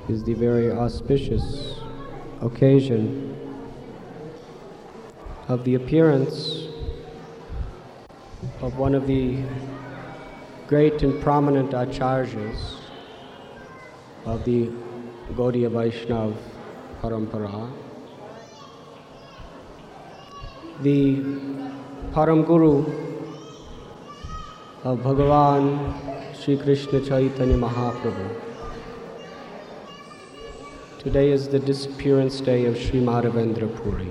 is the very auspicious occasion of the appearance of one of the great and prominent acharyas of the Gaudiya Vaishnav Parampara, the Param Guru of Bhagavan Shri Krishna Chaitanya Mahaprabhu. Today is the disappearance day of Sri Madhavendra Puri.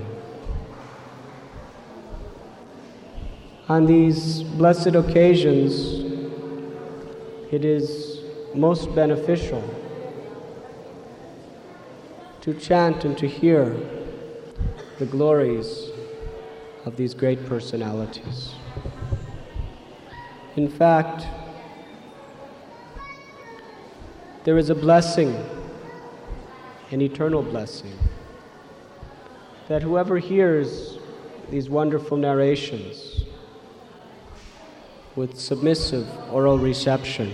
On these blessed occasions, it is most beneficial to chant and to hear the glories of these great personalities. In fact, there is a blessing, an eternal blessing, that whoever hears these wonderful narrations with submissive oral reception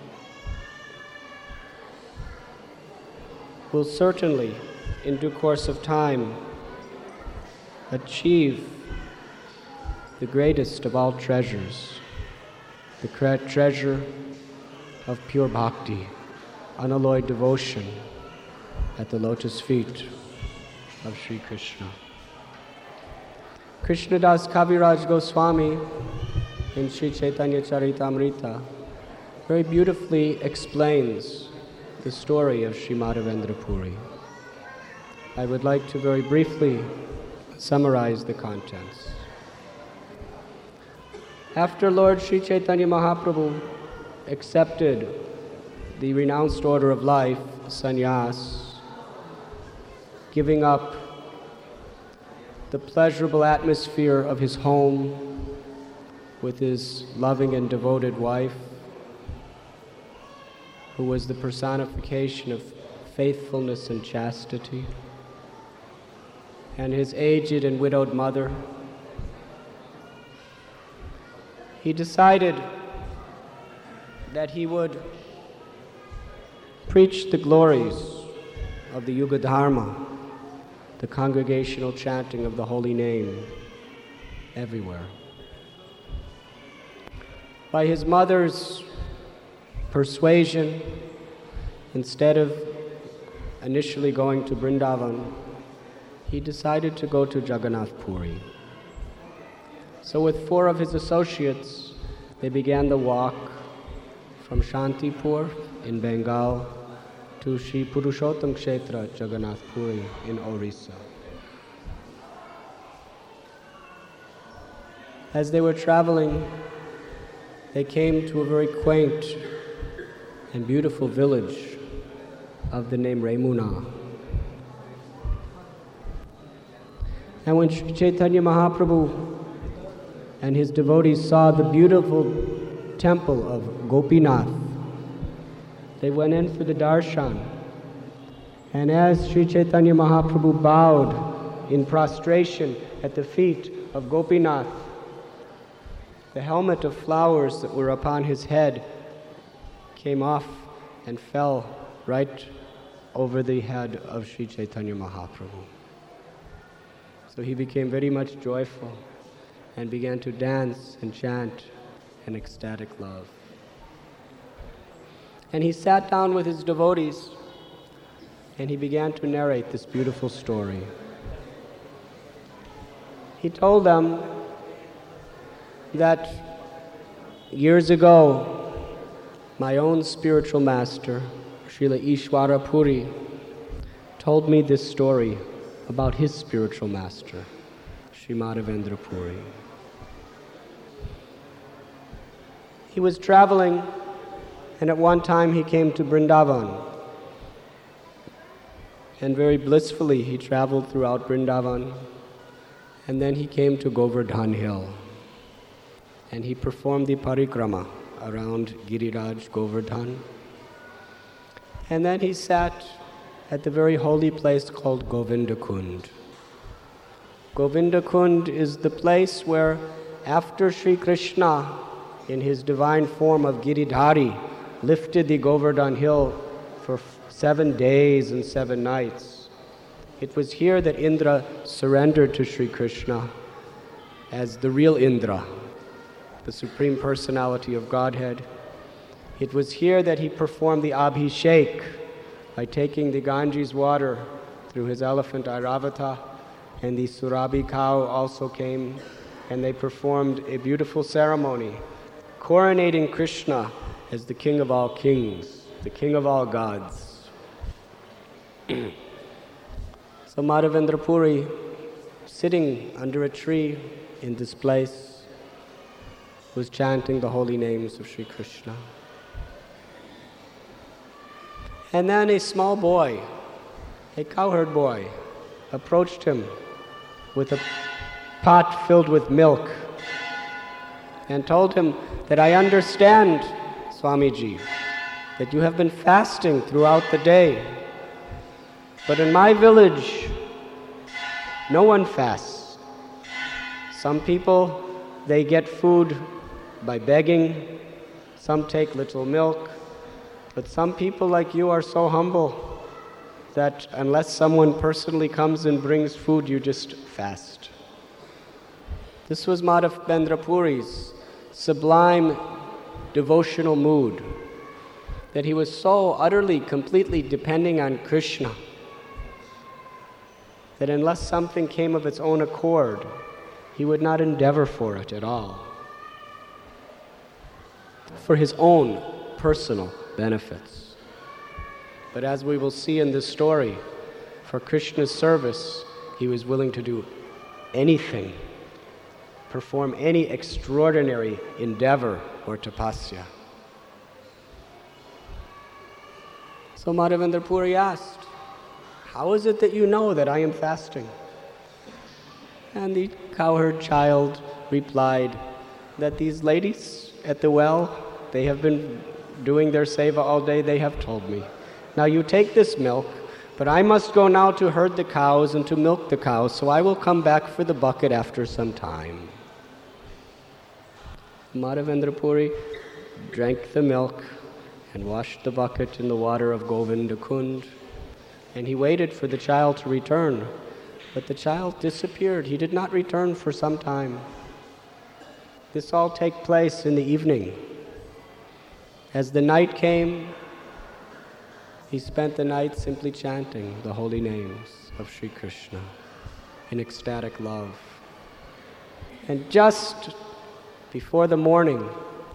will certainly, in due course of time, achieve the greatest of all treasures, the treasure of pure bhakti, unalloyed devotion at the lotus feet of Sri Krishna. Krishnadas Kaviraj Goswami in Sri Chaitanya Charitamrita very beautifully explains the story of Sri Madhavendra Puri. I would like to very briefly summarize the contents. After Lord Sri Chaitanya Mahaprabhu accepted the renounced order of life, sannyas, giving up the pleasurable atmosphere of his home with his loving and devoted wife, who was the personification of faithfulness and chastity, and his aged and widowed mother, he decided that he would preach the glories of the Yuga Dharma, the congregational chanting of the holy name, everywhere. By his mother's persuasion, instead of initially going to Vrindavan, he decided to go to Jagannath Puri. So with 4 of his associates, they began the walk from Shantipur in Bengal to Sri Purushottam Kshetra Jagannath Puri in Orissa. As they were traveling, they came to a very quaint and beautiful village of the name Remuna. And when Sri Chaitanya Mahaprabhu and his devotees saw the beautiful temple of Gopinath, they went in for the darshan. And as Sri Chaitanya Mahaprabhu bowed in prostration at the feet of Gopinath, the helmet of flowers that were upon his head came off and fell right over the head of Sri Chaitanya Mahaprabhu. So he became very much joyful and began to dance and chant in ecstatic love. And he sat down with his devotees and he began to narrate this beautiful story. He told them that years ago, my own spiritual master, Srila Ishwara Puri, told me this story about his spiritual master, Sri Madhavendra Puri. He was traveling, and at one time he came to Vrindavan. And very blissfully he traveled throughout Vrindavan, and then he came to Govardhan Hill. And he performed the parikrama around Giriraj Govardhan. And then he sat at the very holy place called Govinda Kund. Govinda Kund is the place where, after Sri Krishna, in his divine form of Giridhari, lifted the Govardhan hill for 7 days and 7 nights. It was here that Indra surrendered to Sri Krishna as the real Indra, the Supreme Personality of Godhead. It was here that he performed the Abhishek by taking the Ganges water through his elephant Airavata, and the Surabhi cow also came, and they performed a beautiful ceremony, coronating Krishna as the King of all kings, the King of all gods. So Madhavendra Puri, sitting under a tree in this place, was chanting the holy names of Sri Krishna. And then a small boy, a cowherd boy, approached him with a pot filled with milk and told him that, "I understand, Swamiji, that you have been fasting throughout the day. But in my village, no one fasts. Some people, they get food by begging. Some take little milk. But some people like you are so humble that unless someone personally comes and brings food, you just fast." This was Madhavendra Puri's sublime devotional mood, that he was so utterly, completely depending on Krishna that unless something came of its own accord, he would not endeavor for it at all, for his own personal benefits. But as we will see in this story, for Krishna's service, he was willing to do anything, perform any extraordinary endeavor or tapasya. So Madhavendra Puri asked, "How is it that you know that I am fasting?" And the cowherd child replied that these ladies at the well, they have been doing their seva all day, they have told me. Now you take this milk, but I must go now to herd the cows and to milk the cows, so I will come back for the bucket after some time. Madhavendra Puri drank the milk and washed the bucket in the water of Govinda Kund, and he waited for the child to return, but the child disappeared. He did not return for some time. This all took place in the evening. As the night came, he spent the night simply chanting the holy names of Sri Krishna in ecstatic love. And just before the morning,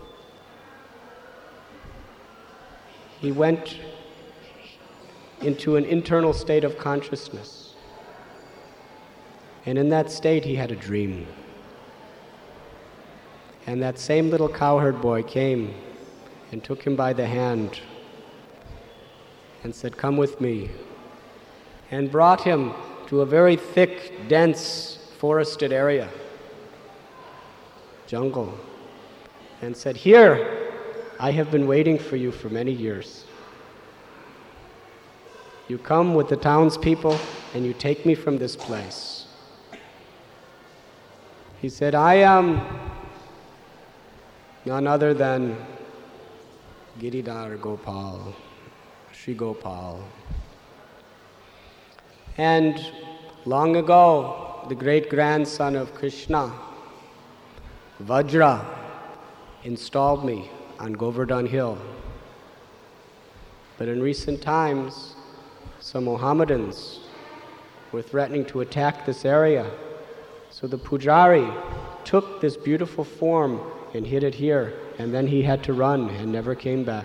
he went into an internal state of consciousness. And in that state, he had a dream. And that same little cowherd boy came and took him by the hand and said, "Come with me," and brought him to a very thick, dense, forested area, jungle, and said, "Here, I have been waiting for you for many years. You come with the townspeople and you take me from this place." He said, "I am none other than Giridhar Gopal, Sri Gopal. And long ago, the great-grandson of Krishna, Vajra, installed me on Govardhan Hill. But in recent times, some Mohammedans were threatening to attack this area. So the Pujari took this beautiful form and hid it here, and then he had to run and never came back.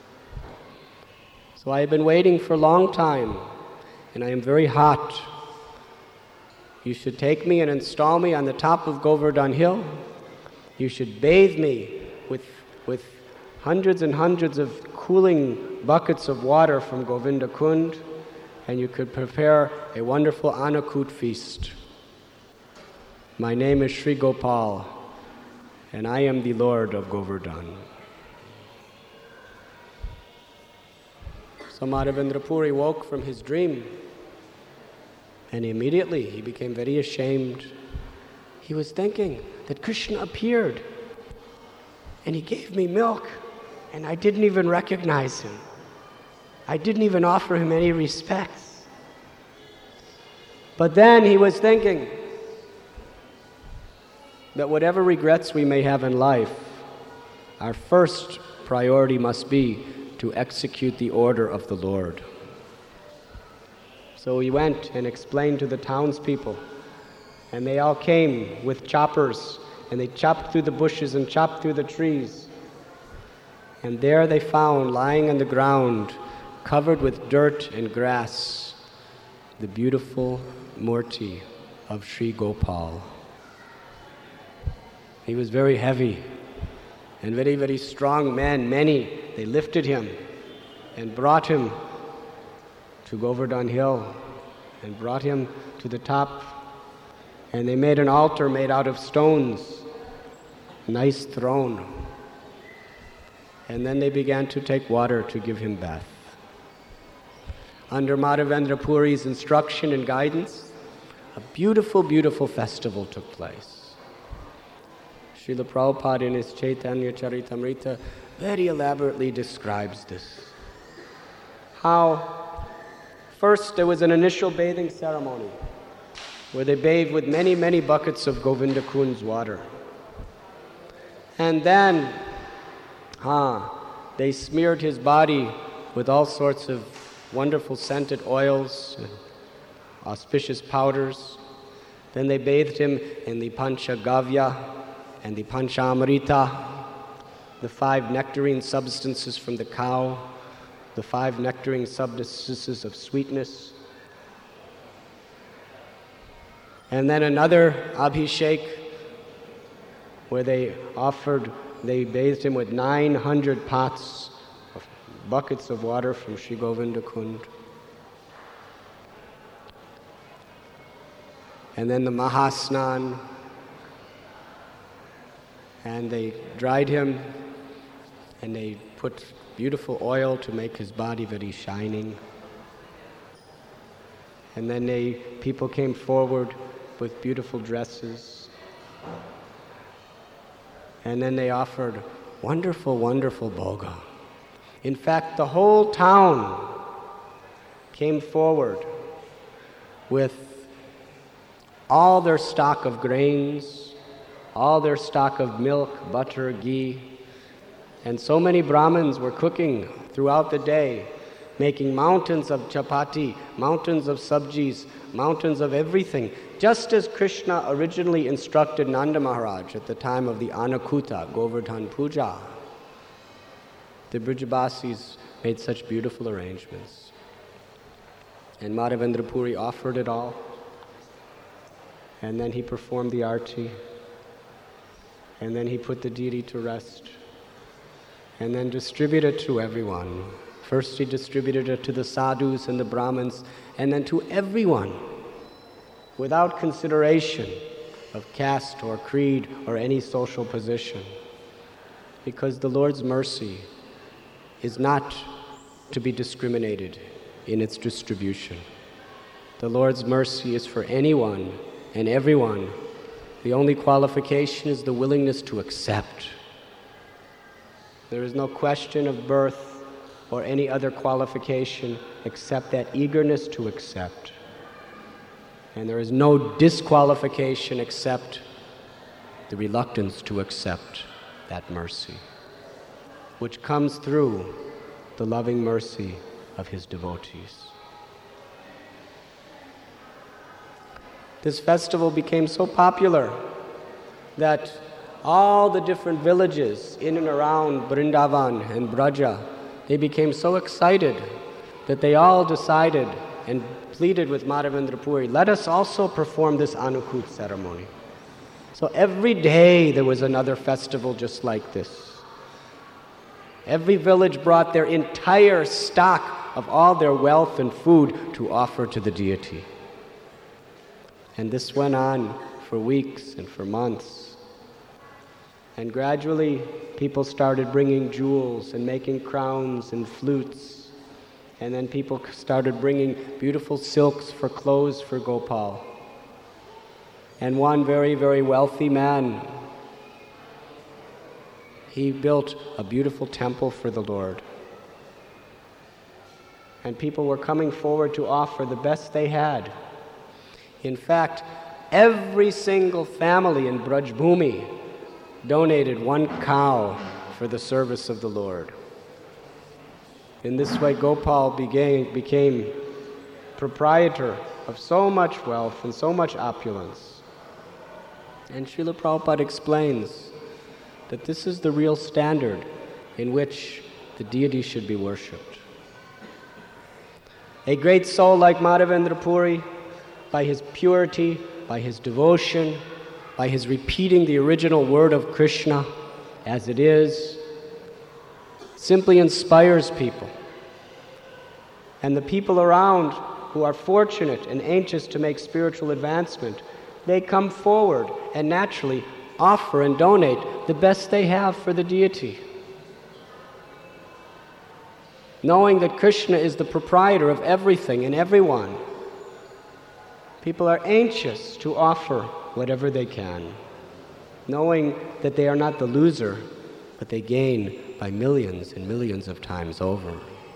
So I have been waiting for a long time, and I am very hot. You should take me and install me on the top of Govardhan Hill. You should bathe me with hundreds and hundreds of cooling buckets of water from Govinda Kund, and you could prepare a wonderful Annakut feast. My name is Sri Gopal, and I am the Lord of Govardhan." So Madhavendra Puri woke from his dream, and immediately he became very ashamed. He was thinking that Krishna appeared, and he gave me milk, and I didn't even recognize him. I didn't even offer him any respects. But then he was thinking that whatever regrets we may have in life, our first priority must be to execute the order of the Lord. So he went and explained to the townspeople, and they all came with choppers, and they chopped through the bushes and chopped through the trees. And there they found, lying on the ground, covered with dirt and grass, the beautiful Murti of Sri Gopal. He was very heavy, and very, very strong men, many, they lifted him and brought him to Govardhan Hill and brought him to the top. And they made an altar made out of stones, a nice throne. And then they began to take water to give him bath. Under Madhavendra Puri's instruction and guidance, a beautiful, beautiful festival took place. Srila Prabhupada in his Chaitanya Charitamrita very elaborately describes this. How first there was an initial bathing ceremony where they bathed with many, many buckets of Govinda Kund's water. And then they smeared his body with all sorts of wonderful scented oils and auspicious powders. Then they bathed him in the Panchagavya and the Panchamrita, the 5 nectarine substances from the cow, the 5 nectarine substances of sweetness. And then another Abhishek where they bathed him with 900 pots of buckets of water from Sri Govinda Kund. And then the Mahasnan, and they dried him and they put beautiful oil to make his body very shining. And then people came forward with beautiful dresses. And then they offered wonderful, wonderful bhoga. In fact, the whole town came forward with all their stock of grains, all their stock of milk, butter, ghee. And so many Brahmins were cooking throughout the day, making mountains of chapati, mountains of sabjis, mountains of everything, just as Krishna originally instructed Nanda Maharaj at the time of the Anakuta, Govardhan Puja. The Brijabasis made such beautiful arrangements. And Madhavendra Puri offered it all. And then he performed the arti. And then he put the deity to rest. And then distributed to everyone. First he distributed it to the sadhus and the brahmins, and then to everyone, without consideration of caste or creed or any social position. Because the Lord's mercy is not to be discriminated in its distribution. The Lord's mercy is for anyone and everyone. The only qualification is the willingness to accept. There is no question of birth or any other qualification except that eagerness to accept. And there is no disqualification except the reluctance to accept that mercy, which comes through the loving mercy of his devotees. This festival became so popular that all the different villages in and around Vrindavan and Braja, they became so excited that they all decided and pleaded with Madhavendra Puri, let us also perform this Anukut ceremony. So every day there was another festival just like this. Every village brought their entire stock of all their wealth and food to offer to the deity. And this went on for weeks and for months. And gradually, people started bringing jewels and making crowns and flutes. And then people started bringing beautiful silks for clothes for Gopal. And one very, very wealthy man, he built a beautiful temple for the Lord. and people were coming forward to offer the best they had. In fact, every single family in Braj Bhumi donated one cow for the service of the Lord. In this way, Gopal became proprietor of so much wealth and so much opulence. And Srila Prabhupada explains that this is the real standard in which the deity should be worshipped. A great soul like Madhavendra Puri, by his purity, by his devotion, by his repeating the original word of Krishna as it is, simply inspires people. And the people around who are fortunate and anxious to make spiritual advancement, they come forward and naturally offer and donate the best they have for the deity. Knowing that Krishna is the proprietor of everything and everyone, people are anxious to offer whatever they can, knowing that they are not the loser, but they gain by millions and millions of times over.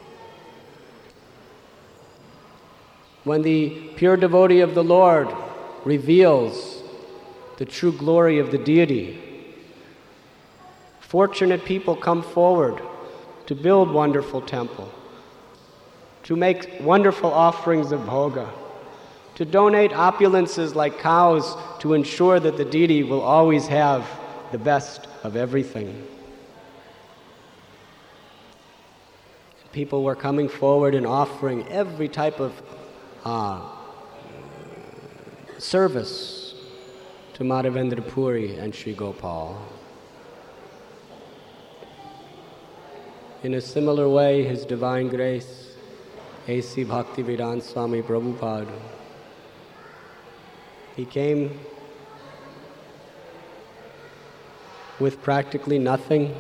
When the pure devotee of the Lord reveals the true glory of the deity, fortunate people come forward to build wonderful temple, to make wonderful offerings of bhoga, to donate opulences like cows to ensure that the deity will always have the best of everything. People were coming forward and offering every type of service to Madhavendra Puri and Sri Gopal. In a similar way, His Divine Grace, A.C. Bhaktivedanta Swami Prabhupada, he came with practically nothing.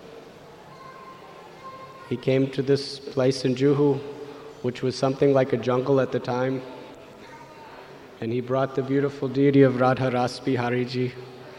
He came to this place in Juhu, which was something like a jungle at the time, and he brought the beautiful deity of Radha Ras Bihari Ji.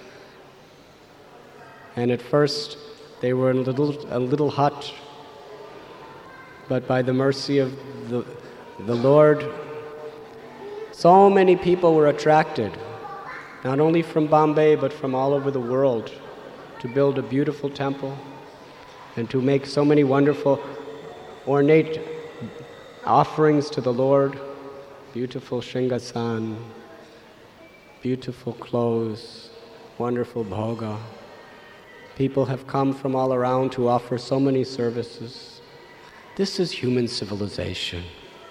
And at first, they were in a little hut, but by the mercy of the Lord, so many people were attracted, not only from Bombay, but from all over the world, to build a beautiful temple and to make so many wonderful, ornate offerings to the Lord, beautiful Shingasan, beautiful clothes, wonderful bhoga. People have come from all around to offer so many services. This is human civilization.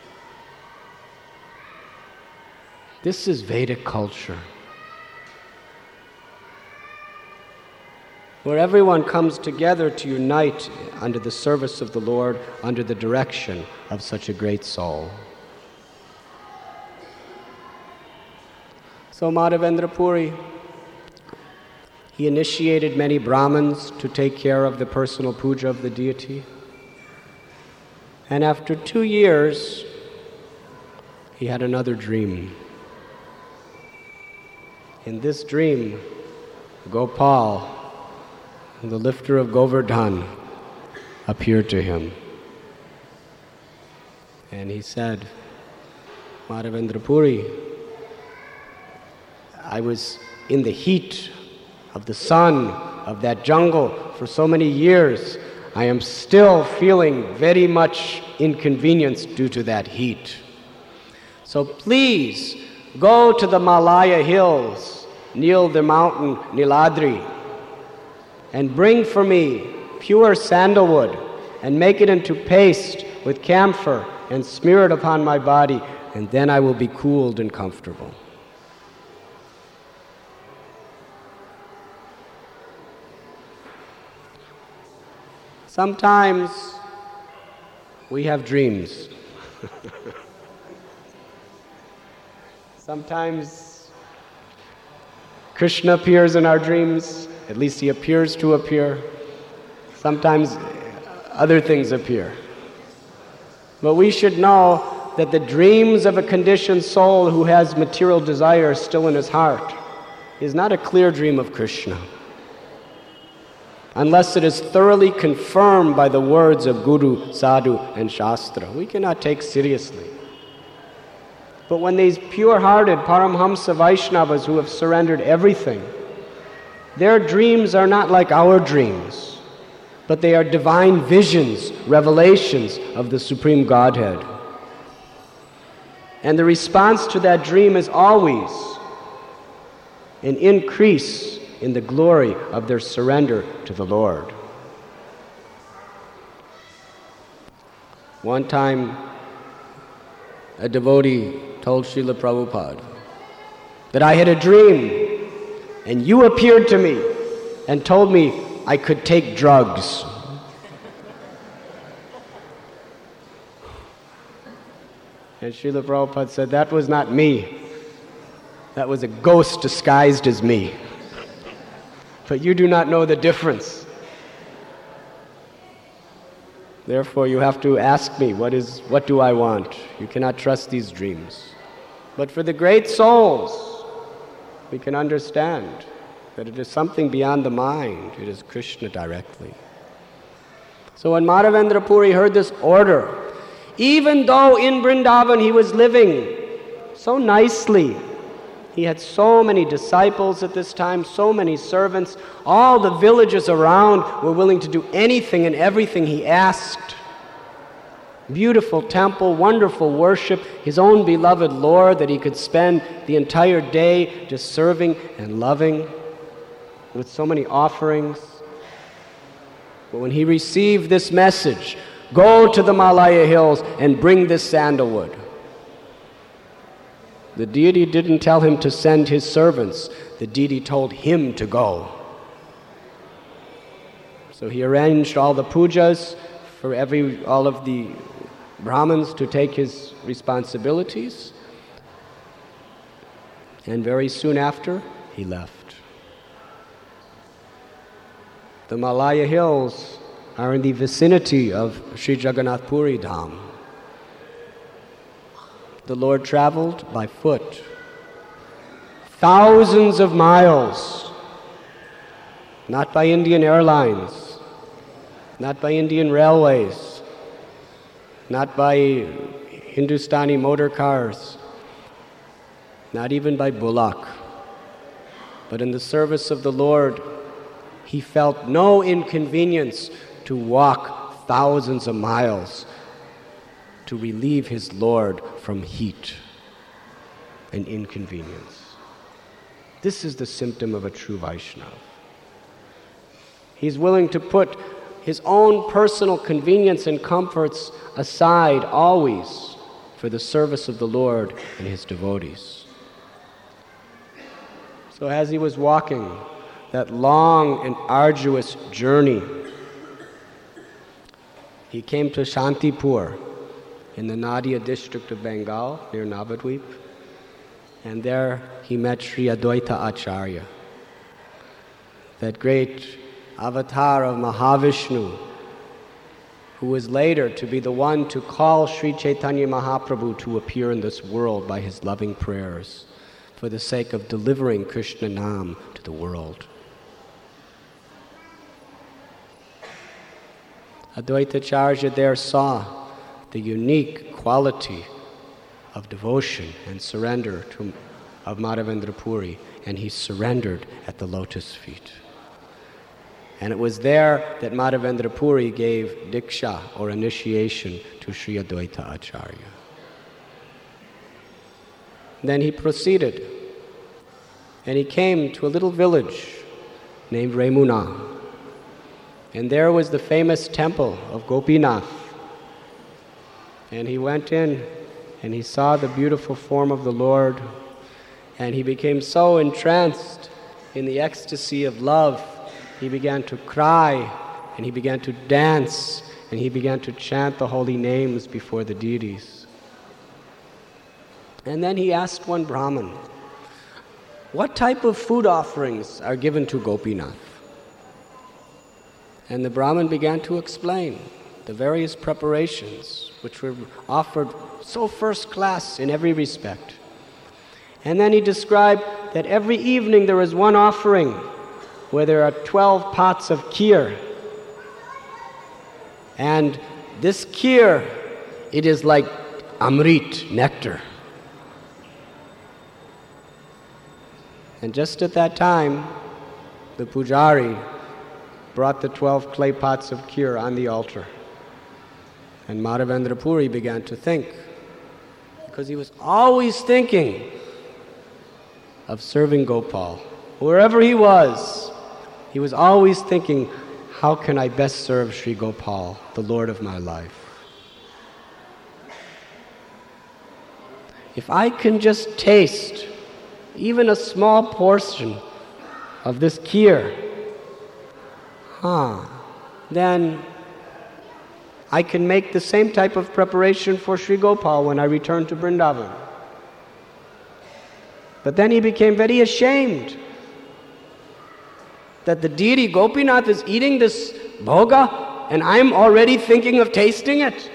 This is Vedic culture, where everyone comes together to unite under the service of the Lord, under the direction of such a great soul. So Madhavendra Puri, he initiated many Brahmins to take care of the personal puja of the deity. And after 2 years, he had another dream. In this dream, Gopal, the lifter of Govardhan, appeared to him. And he said, Madhavendra Puri, I was in the heat of the sun of that jungle for so many years. I am still feeling very much inconvenienced due to that heat. So please go to the Malaya hills, near the mountain Niladri, and bring for me pure sandalwood and make it into paste with camphor and smear it upon my body, and then I will be cooled and comfortable. Sometimes we have dreams. Sometimes Krishna appears in our dreams, at least he appears to appear. Sometimes other things appear. But we should know that the dreams of a conditioned soul who has material desires still in his heart is not a clear dream of Krishna. unless it is thoroughly confirmed by the words of Guru, Sadhu, and Shastra. We cannot take seriously. But when these pure-hearted Paramhamsa Vaishnavas who have surrendered everything, their dreams are not like our dreams, but they are divine visions, revelations of the Supreme Godhead. And the response to that dream is always an increase in the glory of their surrender to the Lord. One time, a devotee told Srila Prabhupada that I had a dream and you appeared to me and told me I could take drugs. And Srila Prabhupada said, that was not me. That was a ghost disguised as me. But you do not know the difference. Therefore, you have to ask me, what do I want? You cannot trust these dreams. But for the great souls, we can understand that it is something beyond the mind. It is Krishna directly. So when Madhavendra Puri heard this order, even though in Vrindavan he was living so nicely, he had so many disciples at this time, so many servants, all the villages around were willing to do anything and everything he asked. Beautiful temple, wonderful worship, his own beloved Lord that he could spend the entire day just serving and loving with so many offerings. But when he received this message, go to the Malaya hills and bring this sandalwood, the deity didn't tell him to send his servants. The deity told him to go. So he arranged all the pujas for all of the Brahmins to take his responsibilities. And very soon after, he left. The Malaya hills are in the vicinity of Sri Jagannath Puri Dham. The Lord traveled by foot, thousands of miles, not by Indian Airlines, not by Indian Railways, not by Hindustani motor cars, not even by bullock, but in the service of the Lord, he felt no inconvenience to walk thousands of miles to relieve his Lord from heat and inconvenience. This is the symptom of a true Vaishnava. He's willing to put his own personal convenience and comforts aside always for the service of the Lord and his devotees. So as he was walking that long and arduous journey, he came to Shantipur in the Nadia district of Bengal, near Navadvip. And there he met Sri Advaita Acharya, that great avatar of Mahavishnu, who was later to be the one to call Sri Chaitanya Mahaprabhu to appear in this world by his loving prayers for the sake of delivering Krishna Nam to the world. Advaita Acharya there saw the unique quality of devotion and surrender of Madhavendra Puri, and he surrendered at the lotus feet. And it was there that Madhavendra Puri gave Diksha, or initiation, to Sri Advaita Acharya. Then he proceeded, and he came to a little village named Remuna. And there was the famous temple of Gopinath. And he went in and he saw the beautiful form of the Lord, and he became so entranced in the ecstasy of love, he began to cry, and he began to dance, and he began to chant the holy names before the deities. And then he asked one Brahmin, what type of food offerings are given to Gopinath? And the Brahmin began to explain the various preparations which were offered so first class in every respect. And then he described that every evening there was one offering where there are 12 pots of kheer. And this kheer, it is like amrit, nectar. And just at that time, the pujari brought the 12 clay pots of kheer on the altar. And Madhavendra Puri began to think, because he was always thinking of serving Gopal. Wherever he was always thinking, how can I best serve Sri Gopal, the Lord of my life? If I can just taste even a small portion of this kheer, then I can make the same type of preparation for Sri Gopal when I return to Vrindavan. But then he became very ashamed that the deity Gopinath is eating this bhoga and I'm already thinking of tasting it.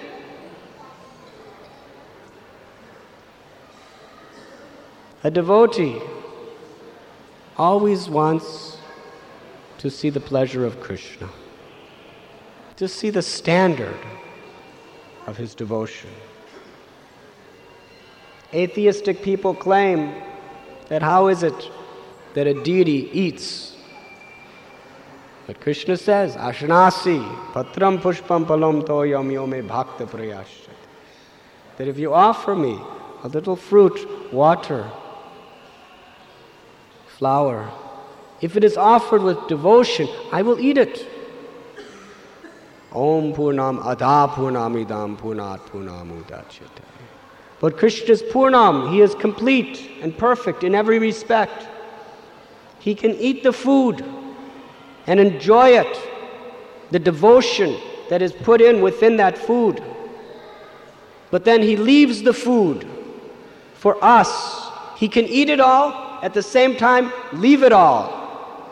A devotee always wants to see the pleasure of Krishna, to see the standard of his devotion. Atheistic people claim that how is it that a deity eats? But Krishna says, Ashanasi, patram pushpam palam toyam yome bhakta prayashat. That if you offer me a little fruit, water, flower, if it is offered with devotion, I will eat it. Om Purnam Adha Purnamidam Purnat Purnamudachyate. But Krishna is Purnam, he is complete and perfect in every respect. He can eat the food and enjoy it, the devotion that is put in within that food. But then he leaves the food for us. He can eat it all, at the same time leave it all.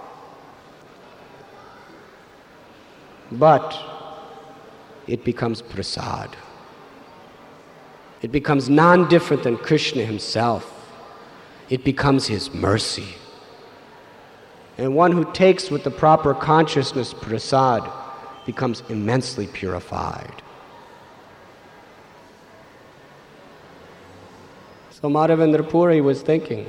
But it becomes prasad. It becomes non-different than Krishna himself. It becomes his mercy. And one who takes with the proper consciousness prasad becomes immensely purified. So Madhavendra Puri was thinking,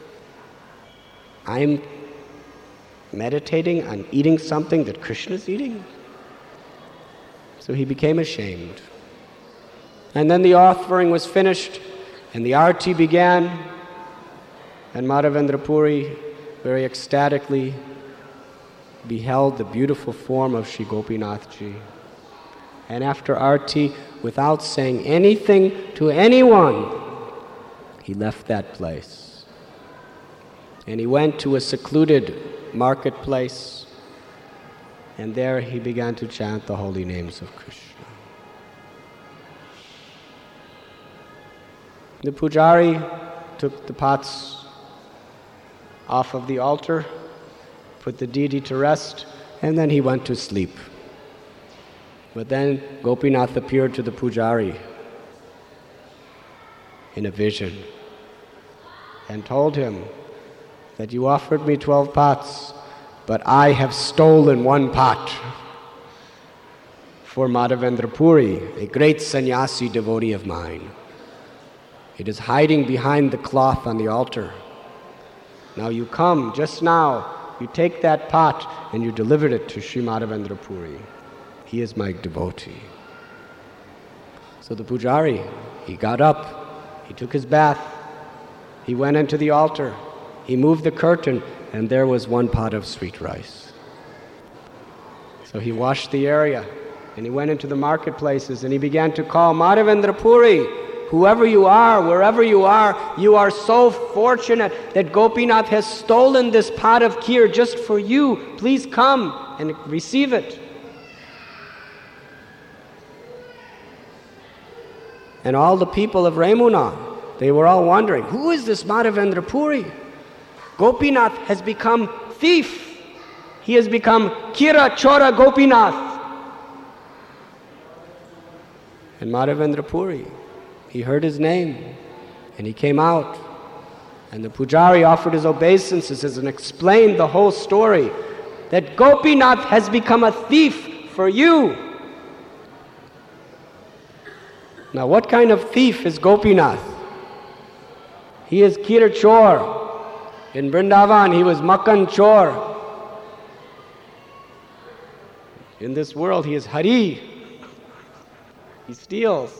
I'm meditating on eating something that Krishna's eating? So he became ashamed. And then the offering was finished, and the arti began, and Madhavendra Puri very ecstatically beheld the beautiful form of Sri Gopinathji. And after arti, without saying anything to anyone, he left that place. And he went to a secluded marketplace, and there he began to chant the holy names of Krishna. The pujari took the pots off of the altar, put the deity to rest, and then he went to sleep. But then Gopinath appeared to the pujari in a vision and told him that you offered me 12 pots, but I have stolen one pot for Madhavendra Puri, a great sannyasi devotee of mine. It is hiding behind the cloth on the altar. Now you come, just now, you take that pot and you delivered it to Sri Madhavendra Puri. He is my devotee. So the pujari, he got up, he took his bath, he went into the altar, he moved the curtain, and there was one pot of sweet rice. So he washed the area, and he went into the marketplaces, and he began to call, Madhavendra Puri, whoever you are, wherever you are so fortunate that Gopinath has stolen this pot of kheer just for you. Please come and receive it. And all the people of Remuna, they were all wondering, who is this Madhavendra Puri? Gopinath has become thief. He has become Kira Chora Gopinath. And Madhavendra Puri, he heard his name, and he came out. And the pujari offered his obeisances and explained the whole story, that Gopinath has become a thief for you. Now, what kind of thief is Gopinath? He is Kir Chor. In Vrindavan, he was Makkan Chor. In this world, he is Hari. He steals.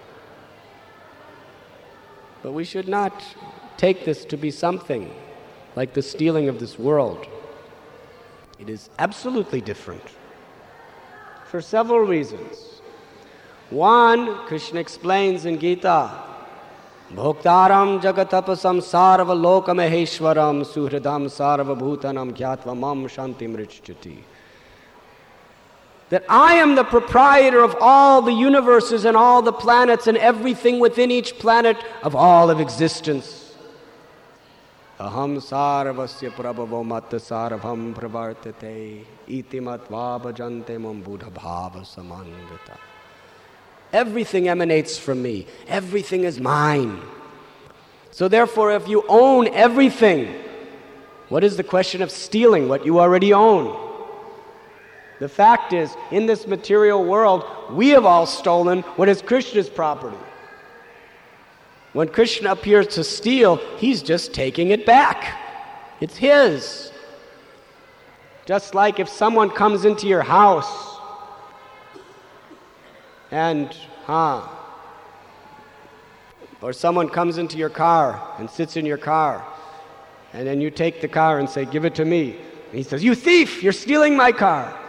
But we should not take this to be something like the stealing of this world. It is absolutely different for several reasons. One, Krishna explains in Gita, Bhoktaram jagatapasam sarva lokamaheshwaram suhridam sarva bhutanam gyatva mam shantim richchati. That I am the proprietor of all the universes and all the planets and everything within each planet of all of existence. Aham sarvasya prabhavo matta sarvam pravartate iti matva bhajante mam buddha bhava samangata. Everything emanates from me. Everything is mine. So therefore, if you own everything, what is the question of stealing what you already own? The fact is, in this material world, we have all stolen what is Krishna's property. When Krishna appears to steal, he's just taking it back. It's his. Just like if someone comes into your house and, or someone comes into your car and sits in your car, and then you take the car and say, "Give it to me." And he says, "You thief, you're stealing my car."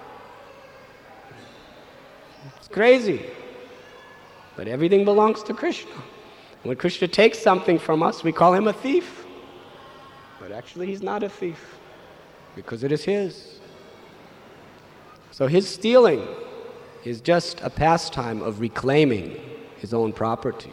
It's crazy. But everything belongs to Krishna. When Krishna takes something from us, we call him a thief. But actually, he's not a thief, because it is his. So his stealing is just a pastime of reclaiming his own property.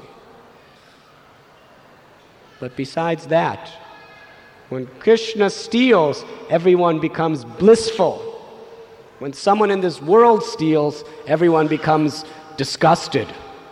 But besides that, when Krishna steals, everyone becomes blissful. When someone in this world steals, everyone becomes disgusted.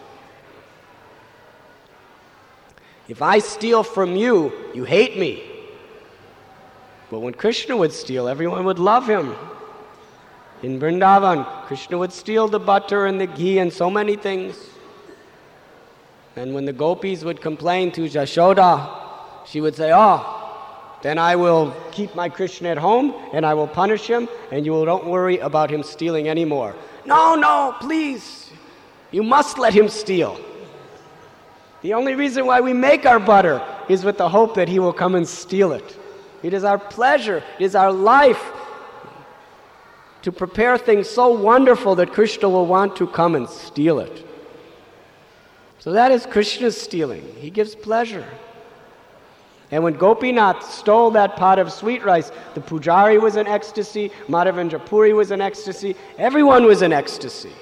If I steal from you, you hate me. But when Krishna would steal, everyone would love him. In Vrindavan, Krishna would steal the butter and the ghee and so many things. And when the gopis would complain to Jashoda, she would say, "Oh, then I will keep my Krishna at home and I will punish him and you don't worry about him stealing anymore." No, please. You must let him steal. The only reason why we make our butter is with the hope that he will come and steal it. It is our pleasure, it is our life to prepare things so wonderful that Krishna will want to come and steal it. So that is Krishna's stealing. He gives pleasure. And when Gopinath stole that pot of sweet rice, the pujari was in ecstasy, Madhavendra Puri was in ecstasy, everyone was in ecstasy.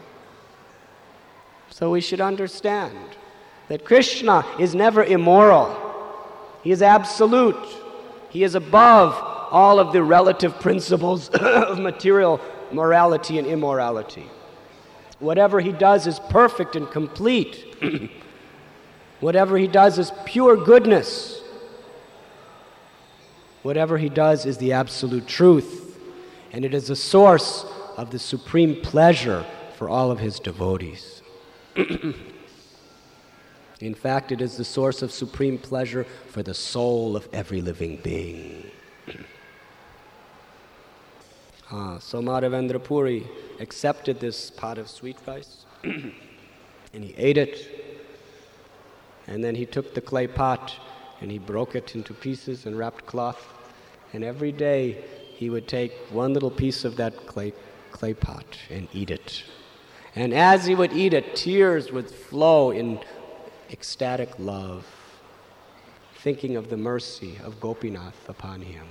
So we should understand that Krishna is never immoral. He is absolute. He is above all of the relative principles of material morality and immorality. Whatever he does is perfect and complete. Whatever he does is pure goodness. Whatever he does is the absolute truth, and it is a source of the supreme pleasure for all of his devotees. In fact, it is the source of supreme pleasure for the soul of every living being. So Madhavendra Puri accepted this pot of sweet rice, and he ate it, and then he took the clay pot and he broke it into pieces and wrapped cloth. And every day he would take one little piece of that clay pot and eat it. And as he would eat it, tears would flow in ecstatic love, thinking of the mercy of Gopinath upon him.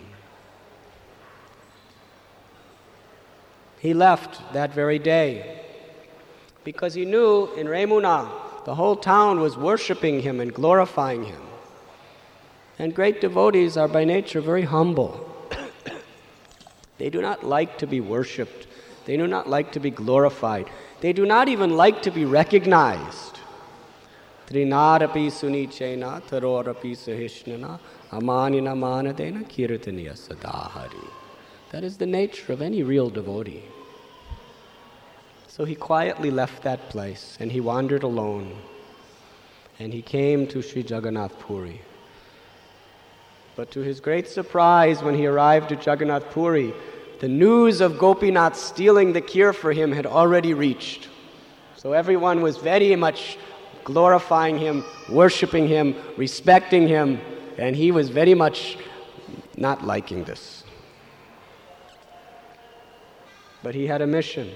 He left that very day because he knew in Remuna the whole town was worshiping him and glorifying him. And great devotees are by nature very humble. They do not like to be worshipped. They do not like to be glorified. They do not even like to be recognized. Trinarapi sunichena tarorapi sahishnana amanina manadena kirtaniya sadahari. That is the nature of any real devotee. So he quietly left that place and he wandered alone. And he came to Sri Jagannath Puri. But to his great surprise, when he arrived at Jagannath Puri, the news of Gopinath stealing the kheer for him had already reached. So everyone was very much glorifying him, worshiping him, respecting him, and he was very much not liking this. But he had a mission.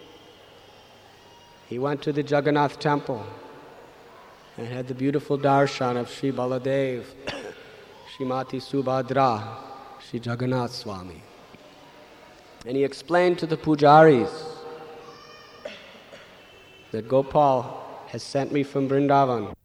He went to the Jagannath temple and had the beautiful darshan of Sri Baladev, Srimati Subhadra, Sri Jagannath Swami. And he explained to the pujaris that Gopal has sent me from Vrindavan